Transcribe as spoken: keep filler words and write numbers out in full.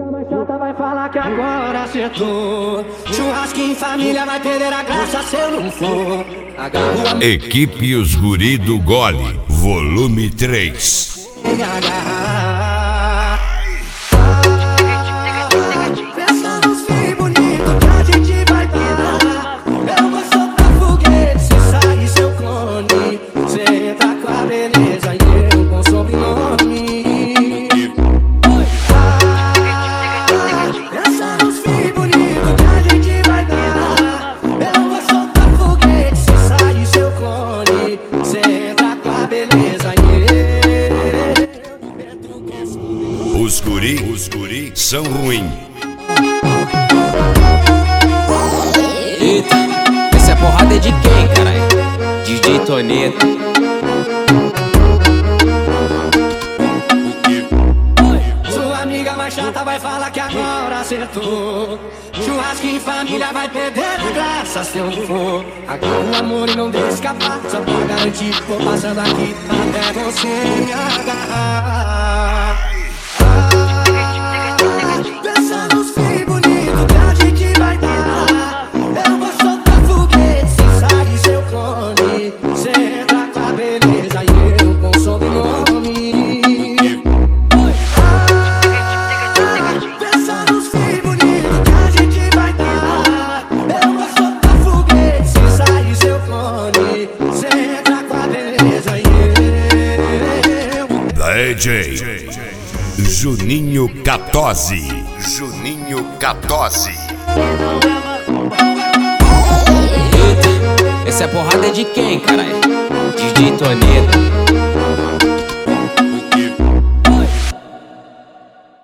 mais chata vai falar que agora acertou. Churrasquinho em família vai perder a graça se eu não for. Agarro a Equipe Os Guri do Gole, volume três. minha agarrar. Pensa nos filhos bonitos que a gente vai dar. Eu vou soltar foguete se sair seu clone. Cê tá com a beleza e eu com sobrenome. Pensa nos filhos bonitos que a gente vai dar. Eu vou soltar foguete se sair seu clone. Cê tá com a beleza e eu. Os guri, os guri são ruins. Eita, essa é porrada de quem, caralho? D J Toneto. Sua amiga mais chata vai falar que agora acertou. Churrasquinho em família vai perder a graça se eu não for. Agarra o amor e não deixa escapar. Só pra garantir, vou passando aqui até você me agarrar. Pensa nos filhos bonitos que a gente vai dar. Eu vou soltar foguete se sair seu clone. Cê tá com a beleza e eu com sobrenome. Pensa nos filhos bonitos que a gente vai dar. Eu vou soltar foguete se sair seu clone. Cê tá com a beleza e eu. D J Juninho Catozzi. Juninho Catozzi. Eita, essa é porrada de quem, caralho? D J Toneto.